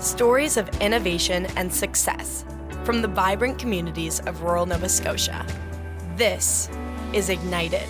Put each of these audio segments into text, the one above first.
Stories of innovation and success from the vibrant communities of rural Nova Scotia. This is Ignited.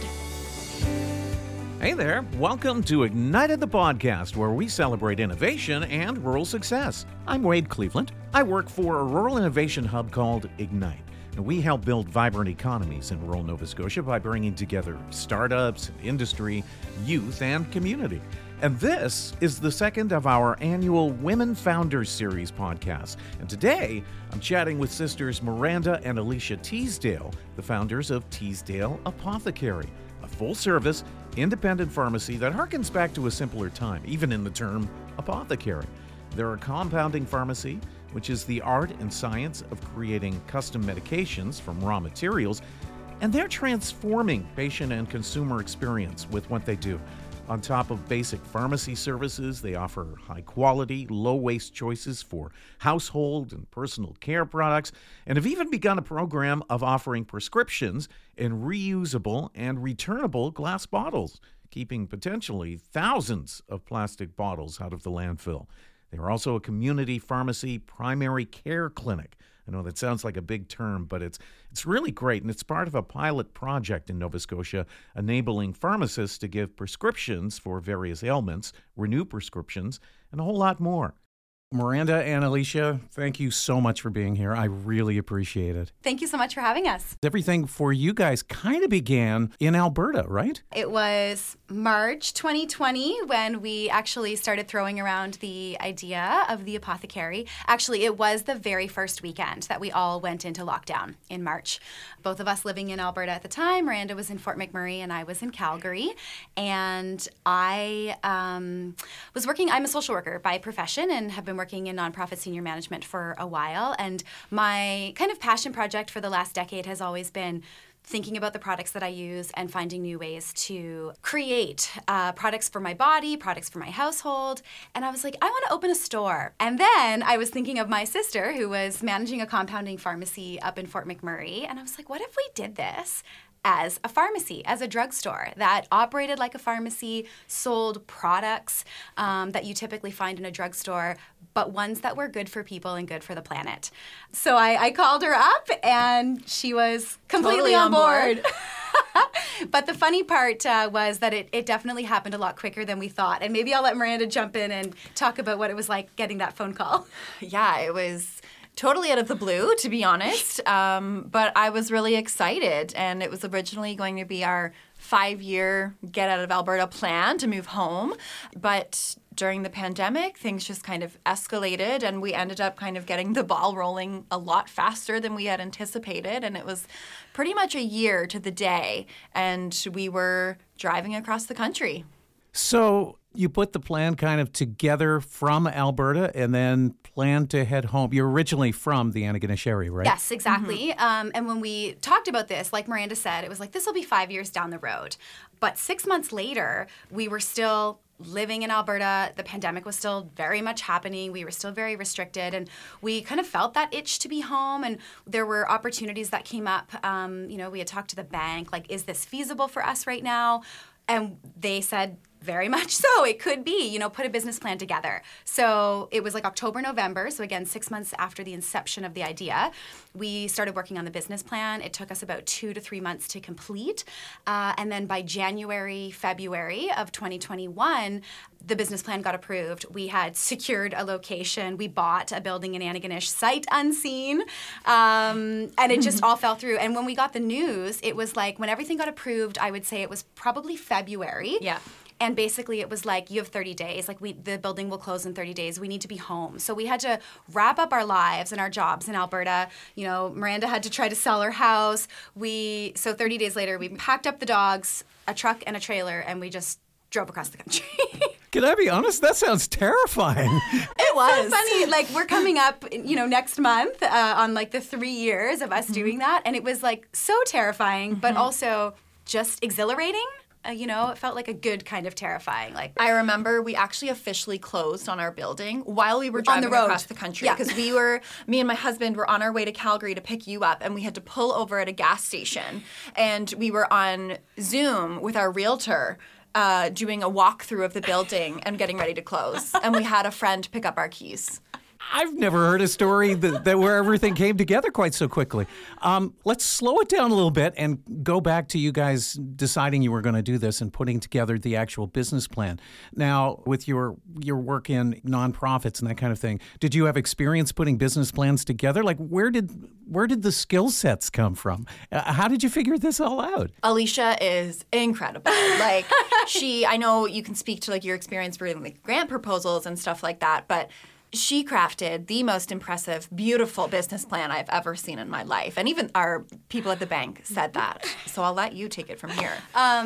Hey there, welcome to Ignited the podcast, where we celebrate innovation and rural success. I'm Wade Cleveland. I work for a rural innovation hub called Ignite. And we help build vibrant economies in rural Nova Scotia by bringing together startups, industry, youth, and community. And this is the second of our annual Women Founders Series podcast. And today, I'm chatting with sisters Miranda and Alicia Teasdale, the founders of Teasdale Apothecary, a full-service, independent pharmacy that harkens back to a simpler time, even in the term apothecary. They're a compounding pharmacy, which is the art and science of creating custom medications from raw materials, and they're transforming patient and consumer experience with what they do. On top of basic pharmacy services, they offer high-quality, low-waste choices for household and personal care products, and have even begun a program of offering prescriptions in reusable and returnable glass bottles, keeping potentially thousands of plastic bottles out of the landfill. They are also a community pharmacy primary care clinic. I know that sounds like a big term, but it's really great, and it's part of a pilot project in Nova Scotia enabling pharmacists to give prescriptions for various ailments, renew prescriptions, and a whole lot more. Miranda and Alicia, thank you so much for being here. I really appreciate it. Thank you so much for having us. Everything for you guys kind of began in Alberta, right? It was March 2020 when we actually started throwing around the idea of the apothecary. Actually, it was the very first weekend that we all went into lockdown in March. Both of us living in Alberta at the time. Miranda was in Fort McMurray and I was in Calgary. And I was working, I'm a social worker by profession and have been working in nonprofit senior management for a while. And my kind of passion project for the last decade has always been thinking about the products that I use and finding new ways to create products for my body, products for my household. And I was like, I want to open a store. And then I was thinking of my sister who was managing a compounding pharmacy up in Fort McMurray. And I was like, what if we did this as a pharmacy, as a drugstore that operated like a pharmacy, sold products that you typically find in a drugstore, but ones that were good for people and good for the planet. So I called her up and she was completely on board. But the funny part was that it definitely happened a lot quicker than we thought. And maybe I'll let Miranda jump in and talk about what it was like getting that phone call. Yeah, it was totally out of the blue, to be honest, but I was really excited, and it was originally going to be our 5-year get out of Alberta plan to move home, but during the pandemic, things just kind of escalated, and we ended up kind of getting the ball rolling a lot faster than we had anticipated, and it was pretty much a year to the day, and we were driving across the country. So you put the plan kind of together from Alberta and then planned to head home. You're originally from the Antigonish area, right? Yes, exactly. Mm-hmm. And when we talked about this, like Miranda said, it was like, this will be 5 years down the road. But 6 months later, we were still living in Alberta. The pandemic was still very much happening. We were still very restricted. And we kind of felt that itch to be home. And there were opportunities that came up. We had talked to the bank, like, is this feasible for us right now? And they said, very much so. It could be, put a business plan together. So it was like October, November. So again, 6 months after the inception of the idea, we started working on the business plan. It took us about 2 to 3 months to complete. And then by January, February of 2021, the business plan got approved. We had secured a location. We bought a building in Antigonish, sight unseen. And it just all fell through. And when we got the news, it was like when everything got approved, I would say it was probably February. Yeah. And basically it was like, you have 30 days. Like the building will close in 30 days. We need to be home. So we had to wrap up our lives and our jobs in Alberta. Miranda had to try to sell her house. So 30 days later, we packed up the dogs, a truck and a trailer, and we just drove across the country. Can I be honest? That sounds terrifying. It was. So funny. Like, we're coming up, next month on like the 3 years of us doing that. And it was like so terrifying, but also just exhilarating. It felt like a good kind of terrifying. I remember we actually officially closed on our building while we were driving across the country. Because me and my husband were on our way to Calgary to pick you up, and we had to pull over at a gas station. And we were on Zoom with our realtor doing a walkthrough of the building and getting ready to close. And we had a friend pick up our keys. I've never heard a story that where everything came together quite so quickly. Let's slow it down a little bit and go back to you guys deciding you were going to do this and putting together the actual business plan. Now, with your work in nonprofits and that kind of thing, did you have experience putting business plans together? Like, where did the skill sets come from? How did you figure this all out? Alicia is incredible. Like, I know you can speak to like your experience for like grant proposals and stuff like that, but she crafted the most impressive, beautiful business plan I've ever seen in my life. And even our people at the bank said that. So I'll let you take it from here.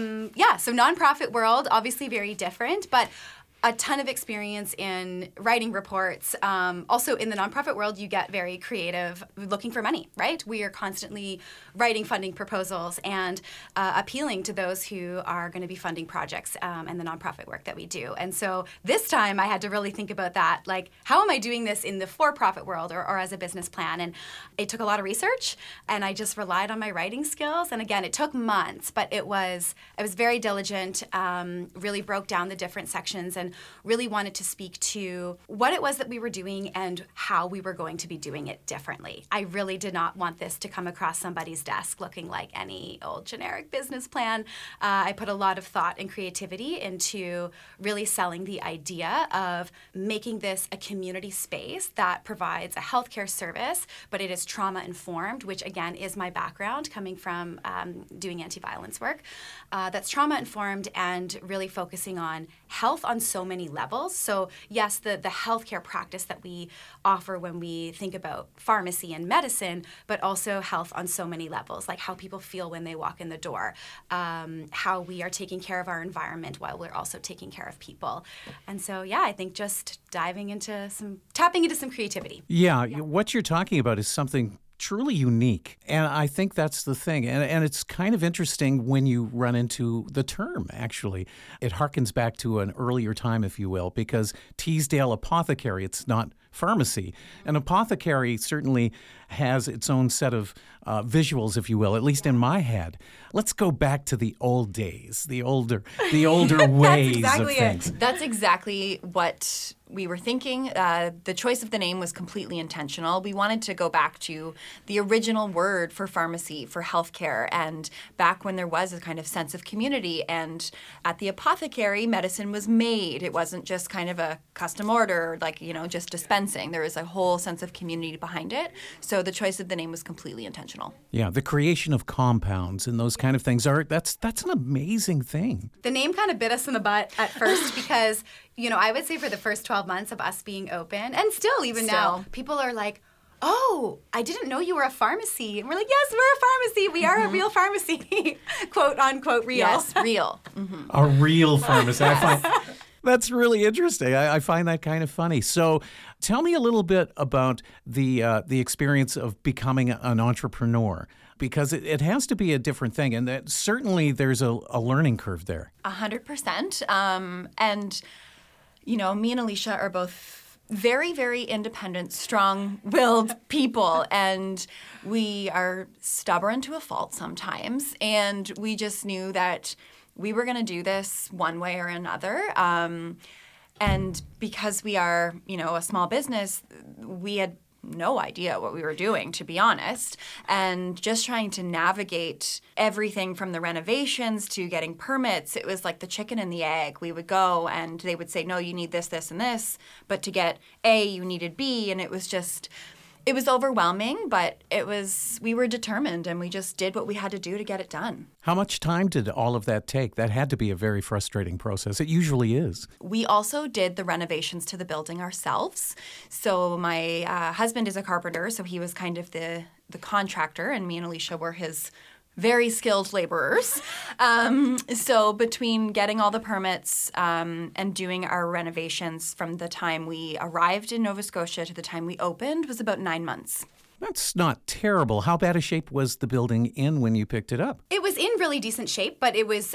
So nonprofit world, obviously very different, but a ton of experience in writing reports. Also, in the nonprofit world, you get very creative looking for money, right? We are constantly writing funding proposals and appealing to those who are going to be funding projects and the nonprofit work that we do. And so this time I had to really think about that, like, how am I doing this in the for-profit world or as a business plan? And it took a lot of research, and I just relied on my writing skills. And again, it took months, but I was very diligent, really broke down the different sections and really wanted to speak to what it was that we were doing and how we were going to be doing it differently. I really did not want this to come across somebody's desk looking like any old generic business plan. I put a lot of thought and creativity into really selling the idea of making this a community space that provides a healthcare service, but it is trauma-informed, which again is my background coming from doing anti-violence work. That's trauma-informed and really focusing on health on so many levels. So yes, the healthcare practice that we offer when we think about pharmacy and medicine, but also health on so many levels, like how people feel when they walk in the door, how we are taking care of our environment while we're also taking care of people. And so, yeah, I think just tapping into some creativity. Yeah, what you're talking about is something truly unique. And I think that's the thing. And it's kind of interesting when you run into the term, actually. It harkens back to an earlier time, if you will, because Teasdale Apothecary, it's not pharmacy. An apothecary certainly has its own set of visuals, if you will, at least in my head. Let's go back to the old days, the older ways of things. That's exactly what we were thinking. The choice of the name was completely intentional. We wanted to go back to the original word for pharmacy, for healthcare, and back when there was a kind of sense of community. And at the apothecary, medicine was made. It wasn't just kind of a custom order, like, just dispensing. There was a whole sense of community behind it. So the choice of the name was completely intentional. Yeah, the creation of compounds and those kind of things that's an amazing thing. The name kind of bit us in the butt at first because, I would say for the first 12 months of us being open, and still even now, people are like, oh, I didn't know you were a pharmacy. And we're like, yes, we're a pharmacy. We are a real pharmacy. Quote, unquote, real. Yes, real. Mm-hmm. A real pharmacy. I find that's really interesting. I find that kind of funny. So tell me a little bit about the experience of becoming an entrepreneur, because it has to be a different thing. And that certainly there's a learning curve there. 100%. And, me and Alicia are both very, very independent, strong-willed people, and we are stubborn to a fault sometimes, and we just knew that we were going to do this one way or another, and because we are, a small business, we had no idea what we were doing, to be honest, and just trying to navigate everything from the renovations to getting permits. It was like the chicken and the egg. We would go and they would say, no, you need this, this, and this, but to get A, you needed B, and it was overwhelming, but we were determined, and we just did what we had to do to get it done. How much time did all of that take? That had to be a very frustrating process. It usually is. We also did the renovations to the building ourselves. So my husband is a carpenter, so he was kind of the contractor, and me and Alicia were his very skilled laborers. So between getting all the permits and doing our renovations from the time we arrived in Nova Scotia to the time we opened was about 9 months. That's not terrible. How bad a shape was the building in when you picked it up? It was in really decent shape, but it was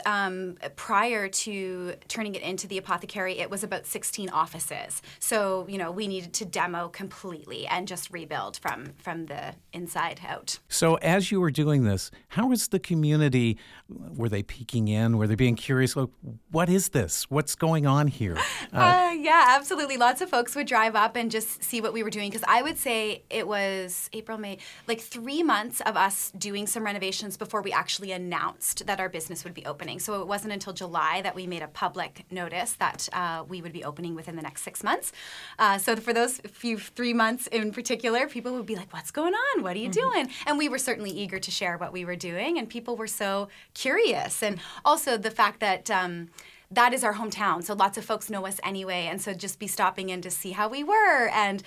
prior to turning it into the apothecary, it was about 16 offices. So, we needed to demo completely and just rebuild from the inside out. So as you were doing this, how was the community? Were they peeking in? Were they being curious? Like, what is this? What's going on here? Yeah, absolutely. Lots of folks would drive up and just see what we were doing, because I would say it was April, May, like 3 months of us doing some renovations before we actually announced that our business would be opening. So it wasn't until July that we made a public notice that we would be opening within the next 6 months. So for those few 3 months in particular, people would be like, what's going on? What are you doing? And we were certainly eager to share what we were doing, and people were so curious. And also the fact that that is our hometown, so lots of folks know us anyway, and so just be stopping in to see how we were, and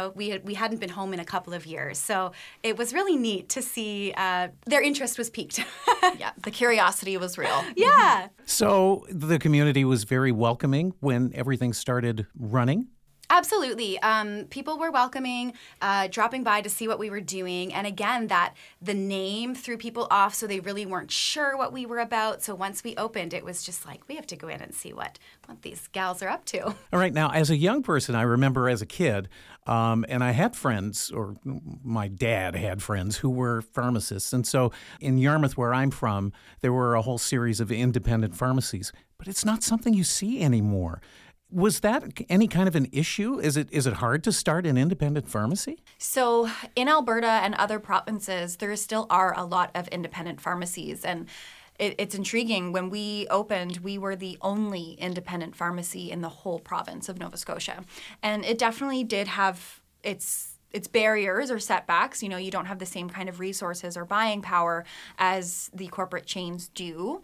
we hadn't been home in a couple of years, so it was really neat to see their interest was piqued. Yeah, the curiosity was real. Yeah. So the community was very welcoming when everything started running? Absolutely. People were welcoming, dropping by to see what we were doing. And again, that the name threw people off, so they really weren't sure what we were about. So once we opened, it was just like, we have to go in and see what these gals are up to. All right. Now, as a young person, I remember as a kid, and I had friends, or my dad had friends who were pharmacists. And so in Yarmouth, where I'm from, there were a whole series of independent pharmacies. But it's not something you see anymore. Was that any kind of an issue? Is it hard to start an independent pharmacy? So in Alberta and other provinces, there still are a lot of independent pharmacies. And it's intriguing. When we opened, we were the only independent pharmacy in the whole province of Nova Scotia. And it definitely did have its barriers or setbacks. You don't have the same kind of resources or buying power as the corporate chains do.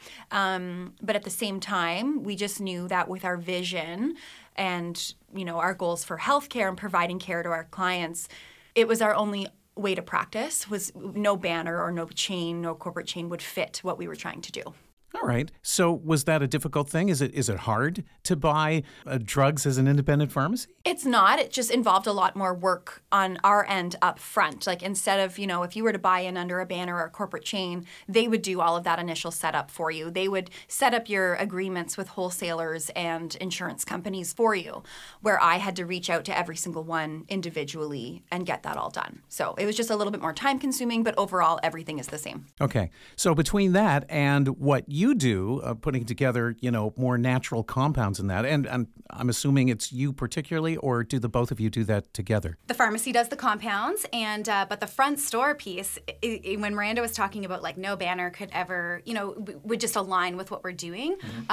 But at the same time, we just knew that with our vision and, our goals for healthcare and providing care to our clients, it was our only way to practice. Was no banner or no chain, no corporate chain would fit what we were trying to do. All right. So was that a difficult thing? Is it hard to buy drugs as an independent pharmacy? It's not. It just involved a lot more work on our end up front. Like instead of, if you were to buy in under a banner or a corporate chain, they would do all of that initial setup for you. They would set up your agreements with wholesalers and insurance companies for you, where I had to reach out to every single one individually and get that all done. So it was just a little bit more time consuming, but overall everything is the same. Okay. So between that and what you do, putting together, more natural compounds in that, and I'm assuming it's you particularly, or do the both of you do that together? The pharmacy does the compounds, and but the front store piece, when Miranda was talking about like no banner could ever, would just align with what we're doing,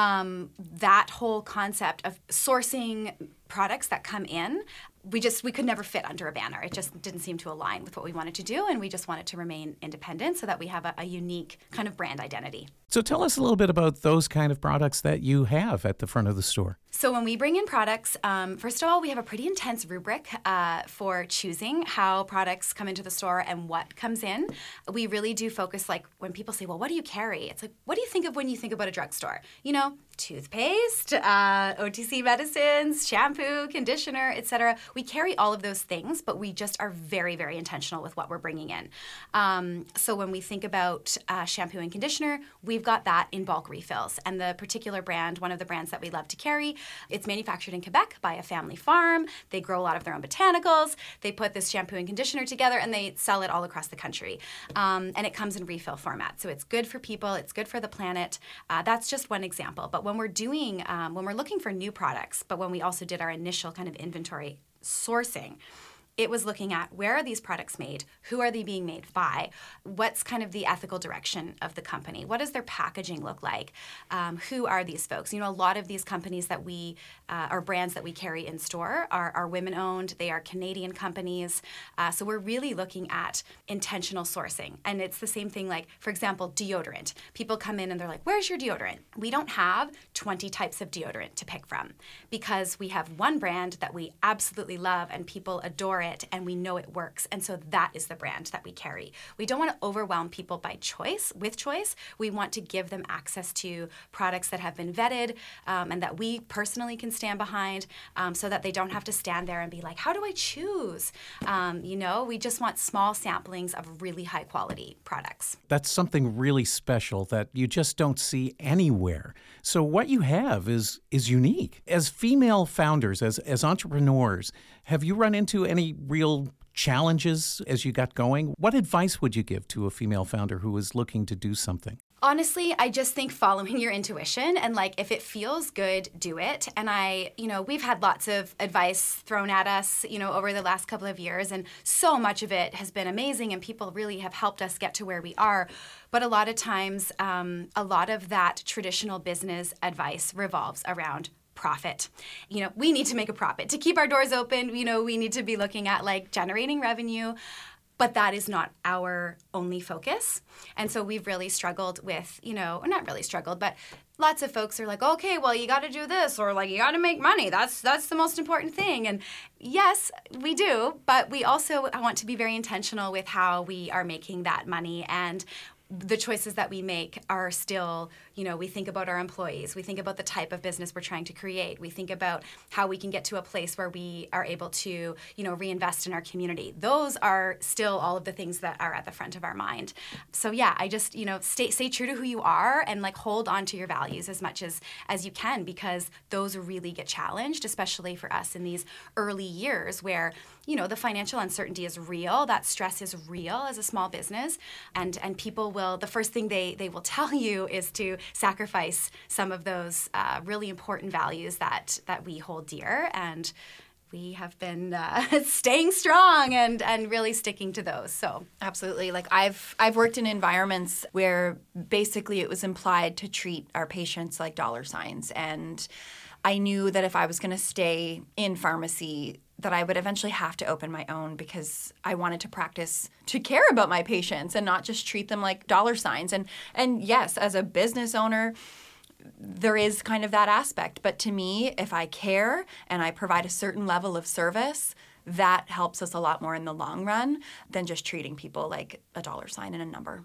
that whole concept of sourcing products that come in, we could never fit under a banner. It just didn't seem to align with what we wanted to do, and we just wanted to remain independent so that we have a unique kind of brand identity. So tell us a little bit about those kind of products that you have at the front of the store. So when we bring in products, first of all, we have a pretty intense rubric for choosing how products come into the store and what comes in. We really do focus, like when people say, well, what do you carry? It's like, what do you think of when you think about a drugstore? Toothpaste, OTC medicines, shampoo, conditioner, etc. We carry all of those things, but we just are very, very intentional with what we're bringing in. So when we think about shampoo and conditioner, we've got that in bulk refills. And the particular brand, one of the brands that we love to carry, it's manufactured in Quebec by a family farm. They grow a lot of their own botanicals. They put this shampoo and conditioner together, and they sell it all across the country. And it comes in refill format. So it's good for people. It's good for the planet. That's just one example. But when we're looking for new products, but when we also did our initial kind of inventory sourcing, it was looking at where are these products made, who are they being made by, what's kind of the ethical direction of the company, what does their packaging look like, who are these folks? A lot of these companies that we, or brands that we carry in store are women-owned, they are Canadian companies, so we're really looking at intentional sourcing. And it's the same thing like, for example, deodorant. People come in and they're like, where's your deodorant? We don't have 20 types of deodorant to pick from because we have one brand that we absolutely love and people adore it and we know it works. And so that is the brand that we carry. We don't want to overwhelm people with choice. We want to give them access to products that have been vetted and that we personally can stand behind so that they don't have to stand there and be like, how do I choose? We just want small samplings of really high quality products. That's something really special that you just don't see anywhere. So what you have is unique. As female founders, as entrepreneurs, have you run into any real challenges as you got going? What advice would you give to a female founder who is looking to do something? Honestly, I just think following your intuition and if it feels good, do it. And we've had lots of advice thrown at us, over the last couple of years, and so much of it has been amazing and people really have helped us get to where we are. But a lot of times, a lot of that traditional business advice revolves around profit. We need to make a profit. To keep our doors open, we need to be looking at generating revenue. But that is not our only focus. And so we've really struggled with, not really struggled, but lots of folks are like, okay, well, you got to do this, or you got to make money. That's the most important thing. And yes, we do, but we also want to be very intentional with how we are making that money. And the choices that we make are still, we think about our employees. We think about the type of business we're trying to create. We think about how we can get to a place where we are able to, reinvest in our community. Those are still all of the things that are at the front of our mind. So yeah, I just, stay true to who you are and hold on to your values as much as you can, because those really get challenged, especially for us in these early years where, the financial uncertainty is real. That stress is real as a small business. And people the first thing they will tell you is to sacrifice some of those really important values that we hold dear. And we have been staying strong and really sticking to those. So absolutely. I've worked in environments where basically it was implied to treat our patients like dollar signs. And I knew that if I was going to stay in pharmacy, that I would eventually have to open my own, because I wanted to practice to care about my patients and not just treat them like dollar signs. And yes, as a business owner, there is kind of that aspect. But to me, if I care and I provide a certain level of service, that helps us a lot more in the long run than just treating people like a dollar sign and a number.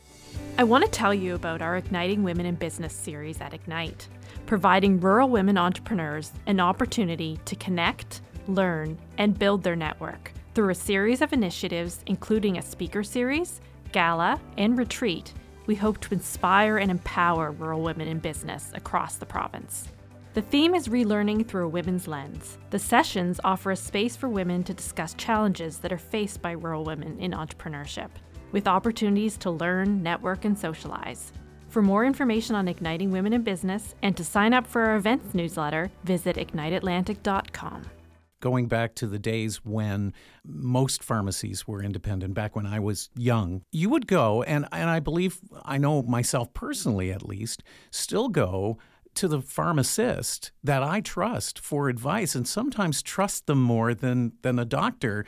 I want to tell you about our Igniting Women in Business series at Ignite, providing rural women entrepreneurs an opportunity to connect, learn, and build their network through a series of initiatives, including a speaker series, gala, and retreat. We hope to inspire and empower rural women in business across the province. The theme is relearning through a women's lens. The sessions offer a space for women to discuss challenges that are faced by rural women in entrepreneurship, with opportunities to learn, network, and socialize. For more information on Igniting Women in Business and to sign up for our events newsletter, visit igniteatlantic.com. Going back to the days when most pharmacies were independent, back when I was young, you would go, and I believe, I know myself personally at least, still go to the pharmacist that I trust for advice, and sometimes trust them more than a doctor.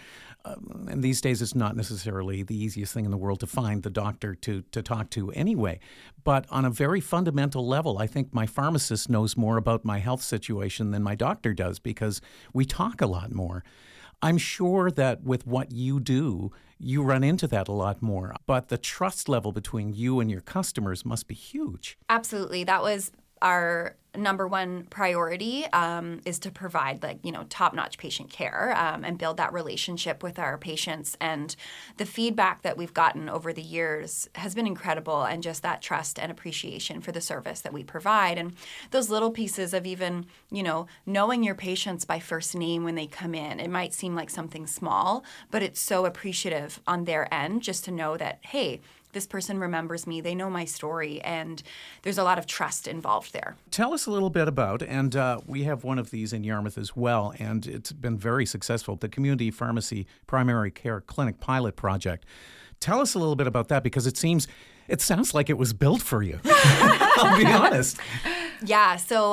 And these days it's not necessarily the easiest thing in the world to find the doctor to talk to anyway. But on a very fundamental level, I think my pharmacist knows more about my health situation than my doctor does, because we talk a lot more. I'm sure that with what you do, you run into that a lot more. But the trust level between you and your customers must be huge. Absolutely. That was our number one priority, is to provide top-notch patient care and build that relationship with our patients. And the feedback that we've gotten over the years has been incredible, and just that trust and appreciation for the service that we provide. And those little pieces of even, knowing your patients by first name when they come in. It might seem like something small, but it's so appreciative on their end just to know that, hey, this person remembers me, they know my story, and there's a lot of trust involved there. Tell us a little bit about, and we have one of these in Yarmouth as well, and it's been very successful, the Community Pharmacy Primary Care Clinic Pilot Project. Tell us a little bit about that, because it sounds like it was built for you. I'll be honest. Yeah, so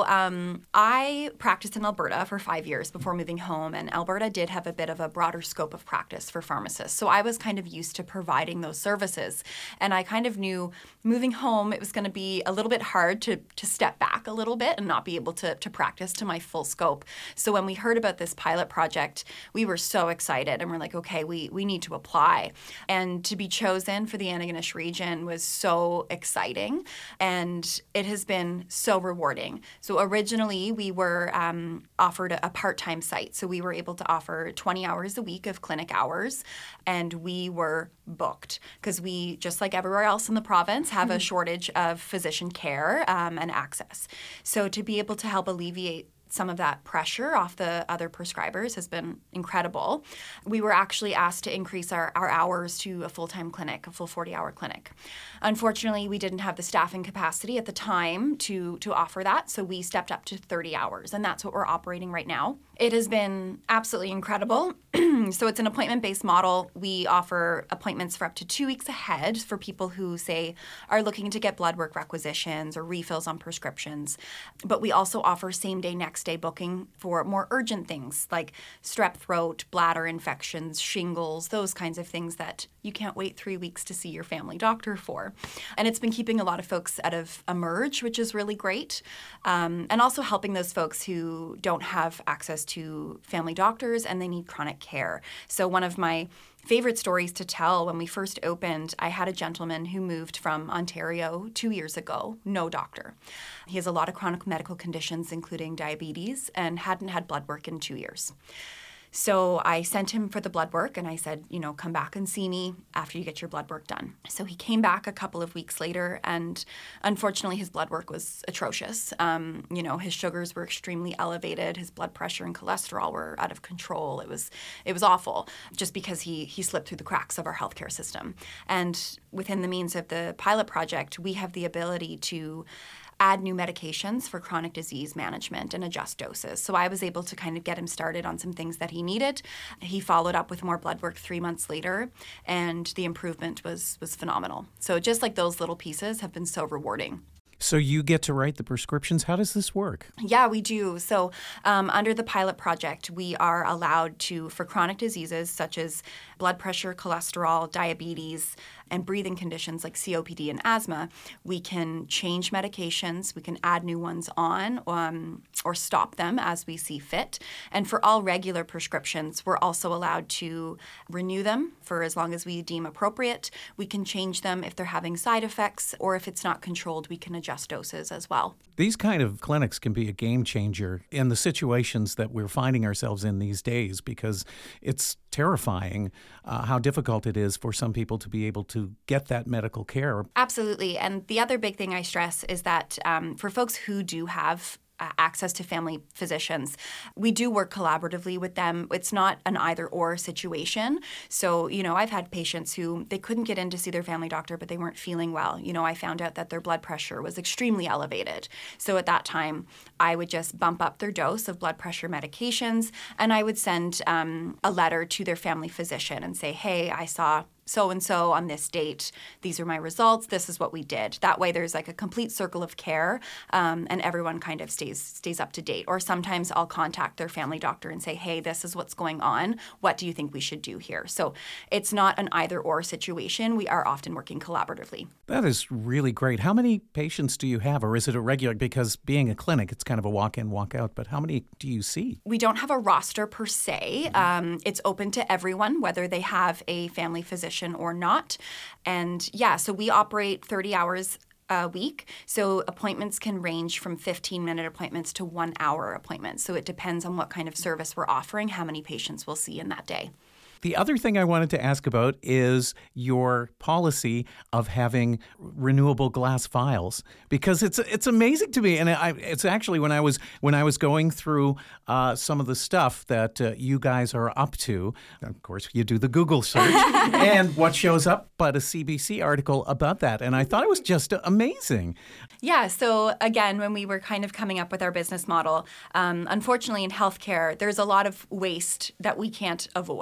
I practiced in Alberta for 5 years before moving home, and Alberta did have a bit of a broader scope of practice for pharmacists. So I was kind of used to providing those services, and I kind of knew moving home it was going to be a little bit hard to step back a little bit and not be able to practice to my full scope. So when we heard about this pilot project, we were so excited, and we're like, okay, we need to apply. And to be chosen for the Antigonish region was so exciting, and it has been so rewarding. So originally we were offered a part-time site. So we were able to offer 20 hours a week of clinic hours, and we were booked because we, just like everywhere else in the province, have a shortage of physician care and access. So to be able to help alleviate some of that pressure off the other prescribers has been incredible. We were actually asked to increase our hours to a full-time clinic, a full 40-hour clinic. Unfortunately, we didn't have the staffing capacity at the time to offer that, so we stepped up to 30 hours, and that's what we're operating right now. It has been absolutely incredible. So it's an appointment-based model. We offer appointments for up to 2 weeks ahead for people who, say, are looking to get blood work requisitions or refills on prescriptions. But we also offer same-day, next-day booking for more urgent things like strep throat, bladder infections, shingles, those kinds of things that you can't wait 3 weeks to see your family doctor for. And it's been keeping a lot of folks out of Emerge, which is really great, and also helping those folks who don't have access to family doctors and they need chronic care. So one of my favorite stories to tell, when we first opened, I had a gentleman who moved from Ontario 2 years ago, no doctor. He has a lot of chronic medical conditions, including diabetes, and hadn't had blood work in 2 years. So I sent him for the blood work, and I said, come back and see me after you get your blood work done. So he came back a couple of weeks later, and unfortunately his blood work was atrocious. His sugars were extremely elevated. His blood pressure and cholesterol were out of control. It was awful, just because he slipped through the cracks of our healthcare system. And within the means of the pilot project, we have the ability to add new medications for chronic disease management and adjust doses. So I was able to kind of get him started on some things that he needed. He followed up with more blood work 3 months later, and the improvement was phenomenal. So just like those little pieces have been so rewarding. So you get to write the prescriptions. How does this work? Yeah, we do. So under the pilot project, we are allowed to, for chronic diseases such as blood pressure, cholesterol, diabetes, and breathing conditions like COPD and asthma, we can change medications, we can add new ones on, or stop them as we see fit. And for all regular prescriptions, we're also allowed to renew them for as long as we deem appropriate. We can change them if they're having side effects, or if it's not controlled, we can adjust doses as well. These kind of clinics can be a game changer in the situations that we're finding ourselves in these days, because it's terrifying how difficult it is for some people to be able to get that medical care. Absolutely. And the other big thing I stress is that for folks who do have access to family physicians, we do work collaboratively with them. It's not an either-or situation. So, I've had patients who they couldn't get in to see their family doctor, but they weren't feeling well. I found out that their blood pressure was extremely elevated. So at that time, I would just bump up their dose of blood pressure medications, and I would send a letter to their family physician and say, hey, I saw so-and-so on this date. These are my results. This is what we did. That way there's like a complete circle of care, and everyone kind of stays up to date. Or sometimes I'll contact their family doctor and say, hey, this is what's going on. What do you think we should do here? So it's not an either-or situation. We are often working collaboratively. That is really great. How many patients do you have, or is it a regular? Because being a clinic, it's kind of a walk-in, walk-out, but how many do you see? We don't have a roster per se. It's open to everyone, whether they have a family physician or not. And so we operate 30 hours a week. So appointments can range from 15-minute appointments to 1-hour appointments. So it depends on what kind of service we're offering, how many patients we'll see in that day. The other thing I wanted to ask about is your policy of having renewable glass vials, because it's amazing to me, and it's actually when I was going through some of the stuff that you guys are up to. Of course, you do the Google search, and what shows up but a CBC article about that, and I thought it was just amazing. Yeah. So again, when we were kind of coming up with our business model, unfortunately in healthcare, there's a lot of waste that we can't avoid.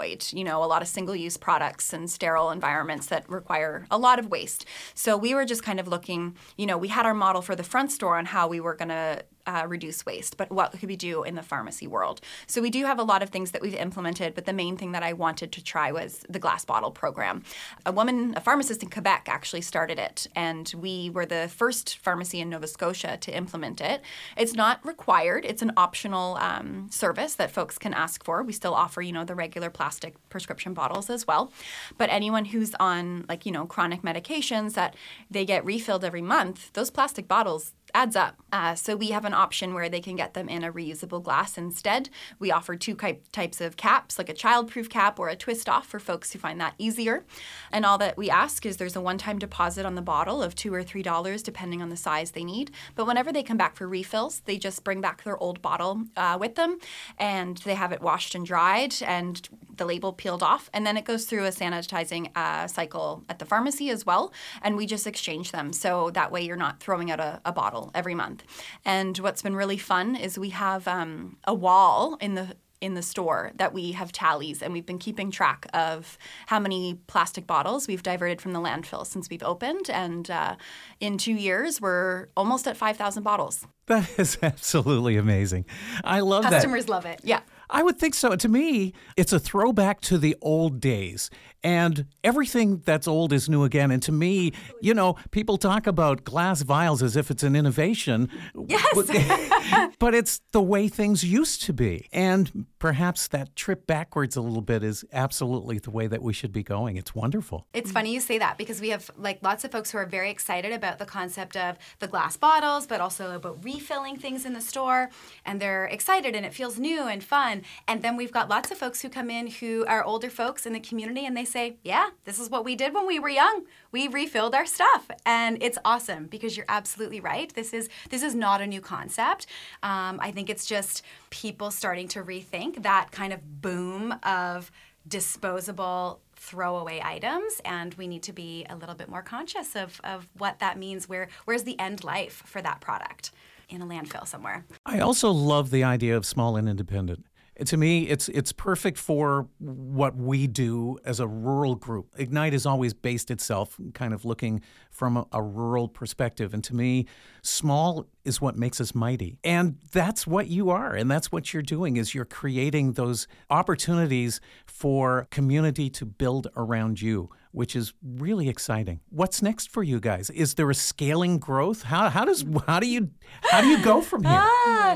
a lot of single-use products and sterile environments that require a lot of waste. So we were just kind of looking, we had our model for the front store on how we were going to reduce waste, but what could we do in the pharmacy world? So we do have a lot of things that we've implemented, but the main thing that I wanted to try was the glass bottle program. A pharmacist in Quebec actually started it, and we were the first pharmacy in Nova Scotia to implement it. It's not required. It's an optional service that folks can ask for. We still offer, the regular plastic prescription bottles as well. But anyone who's on, chronic medications that they get refilled every month, those plastic bottles adds up. So we have an option where they can get them in a reusable glass instead. We offer two types of caps, like a child-proof cap or a twist-off for folks who find that easier. And all that we ask is there's a one-time deposit on the bottle of $2 or $3, depending on the size they need. But whenever they come back for refills, they just bring back their old bottle with them, and they have it washed and dried and the label peeled off. And then it goes through a sanitizing cycle at the pharmacy as well, and we just exchange them. So that way you're not throwing out a bottle every month. And what's been really fun is we have a wall in the store that we have tallies, and we've been keeping track of how many plastic bottles we've diverted from the landfill since we've opened. And in 2 years, we're almost at 5,000 bottles. That is absolutely amazing. I love that. Customers love it. Yeah. I would think so. To me, it's a throwback to the old days. And everything that's old is new again. And to me, people talk about glass vials as if it's an innovation. Yes. But it's the way things used to be. And perhaps that trip backwards a little bit is absolutely the way that we should be going. It's wonderful. It's funny you say that, because we have lots of folks who are very excited about the concept of the glass bottles, but also about refilling things in the store. And they're excited and it feels new and fun. And then we've got lots of folks who come in who are older folks in the community, and they say, yeah, this is what we did when we were young. We refilled our stuff. And it's awesome, because you're absolutely right. This is not a new concept. I think it's just people starting to rethink that kind of boom of disposable throwaway items, and we need to be a little bit more conscious of what that means. Where's the end life for that product? In a landfill somewhere. I also love the idea of small and independent. To me, it's perfect for what we do as a rural group. Ignite has always based itself kind of looking from a rural perspective. And to me, small is what makes us mighty. And that's what you are. And that's what you're doing, is you're creating those opportunities for community to build around you, which is really exciting. What's next for you guys? Is there a scaling growth? How do you go from here?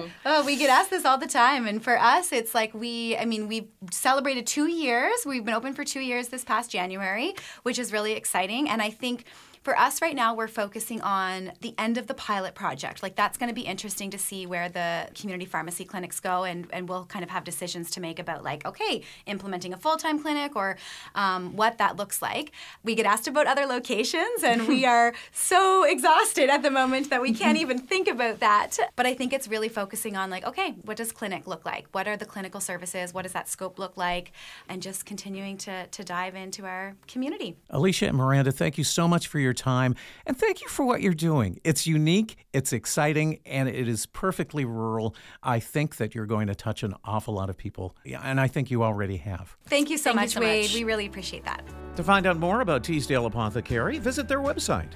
We get asked this all the time, and for us, it's like we've celebrated 2 years. We've been open for 2 years this past January, which is really exciting, and I think. For us right now, we're focusing on the end of the pilot project. That's going to be interesting to see where the community pharmacy clinics go, and we'll kind of have decisions to make about implementing a full-time clinic or what that looks like. We get asked about other locations, and we are so exhausted at the moment that we can't even think about that. But I think it's really focusing on what does clinic look like? What are the clinical services? What does that scope look like? And just continuing to dive into our community. Alicia and Miranda, thank you so much for your time, and thank you for what you're doing. It's unique, it's exciting, and it is perfectly rural. I think that you're going to touch an awful lot of people, and I think you already have. Thank you so much, Wade. We really appreciate that. To find out more about Teasdale Apothecary, visit their website,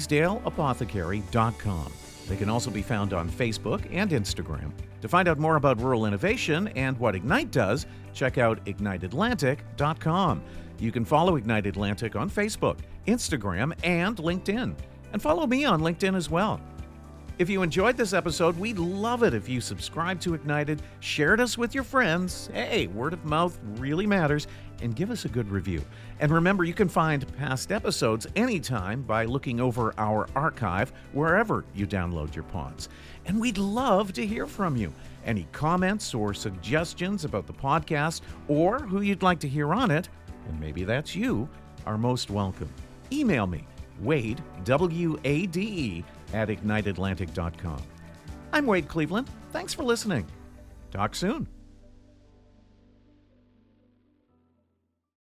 teasdaleapothecary.com. They can also be found on Facebook and Instagram. To find out more about rural innovation and what Ignite does, check out igniteatlantic.com. You can follow Ignite Atlantic on Facebook, Instagram, and LinkedIn. And follow me on LinkedIn as well. If you enjoyed this episode, we'd love it if you subscribe to Ignited, shared us with your friends. Hey, word of mouth really matters. And give us a good review. And remember, you can find past episodes anytime by looking over our archive wherever you download your pods. And we'd love to hear from you. Any comments or suggestions about the podcast or who you'd like to hear on it, and maybe that's you, are most welcome. Email me, Wade, W-A-D-E, @igniteatlantic.com. I'm Wade Cleveland. Thanks for listening. Talk soon.